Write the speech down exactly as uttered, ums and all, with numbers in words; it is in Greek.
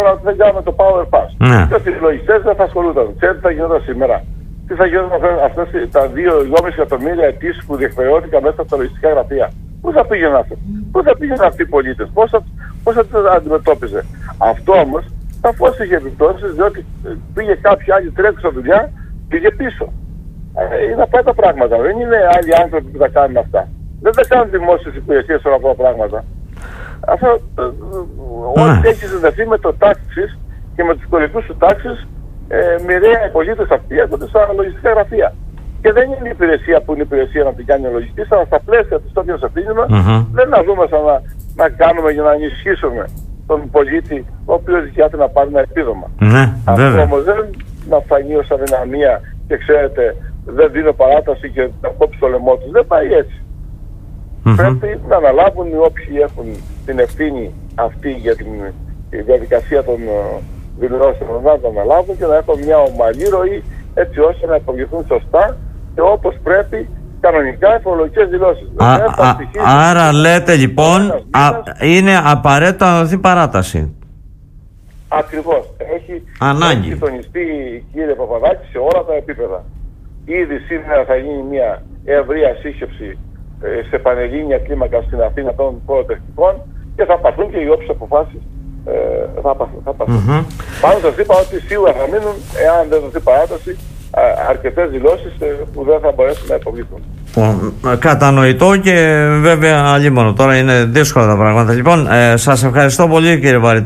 δεν κάνουμε το Power Pass. Ναι. Και ότι οι λογιστές δεν θα ασχολούνταν. Ξέρετε τι θα γινόταν σήμερα? Τι θα γινόταν αυτές τα δύο κόμμα πέντε εκατομμύρια αιτήσεις που διεκπαιρεώθηκαν μέσα από τα λογιστικά γραφεία? Πού θα πήγαιναν αυτό? Πού θα πήγαιναν αυτοί οι πολίτες? Πώς θα, πώς θα τους αντιμετώπιζε? Αυτό όμως σαφώς είχε επιπτώσεις, διότι πήγε κάποιοι άλλοι τρέχουσα δουλειά, πήγε πίσω. Ε, είναι αυτά τα πράγματα. Δεν είναι άλλοι άνθρωποι που τα κάνουν αυτά. Δεν τα κάνουν δημόσιες υπηρεσίες όλα αυτά τα πράγματα. Αυτό, ε, ό,τι έχει συνδεθεί με το τάξης και με τους κωδικούς του τάξης, ε, μοιραία οι πολίτες αυτοί έρχονται στα λογιστικά γραφεία. Και δεν είναι η υπηρεσία που είναι η υπηρεσία να την κάνει ο λογιστής, αλλά στα πλαίσια της τόπιας ευθύνης μας, mm-hmm. δεν να δούμε σαν να, να κάνουμε για να ενισχύσουμε τον πολίτη, ο οποίος δικαιάται να πάρει ένα επίδομα. Mm-hmm. Αυτό όμως δεν να φανεί ως αδυναμία και ξέρετε, δεν δίνω παράταση και να κόψει το λαιμό τους. Δεν πάει έτσι. Mm-hmm. Πρέπει να αναλάβουν οι όποιοι έχουν την ευθύνη αυτή για την διαδικασία των δηλώσεων, να το αναλάβουν και να έχουν μια ομαλή ροή, έτσι ώστε να υποβληθούν σωστά και όπως πρέπει κανονικά φορολογικές δηλώσεις. Α, α, α, άρα λέτε λοιπόν α, είναι απαραίτητο να δοθεί παράταση. Ακριβώς. Έχει, έχει συντονιστεί, κύριε Παπαδάκη, σε όλα τα επίπεδα. Ήδη σήμερα θα γίνει μια ευρεία σύσκεψη ε, σε πανελλήνια κλίμακα στην Αθήνα των φοροτεχνικών και θα πάρθουν και οι όποιες αποφάσεις ε, θα πάρθουν. Mm-hmm. Πάνω σας είπα ότι σίγουρα θα μείνουν, εάν δεν δοθεί παράταση, αρκετές δηλώσεις που δεν θα μπορέσουν να υποβληθούν. Κατανοητό και βέβαια αλλήμωνο. Τώρα είναι δύσκολα τα πράγματα. Λοιπόν, ε, σας ευχαριστώ πολύ, κύριε Βαρύτατη.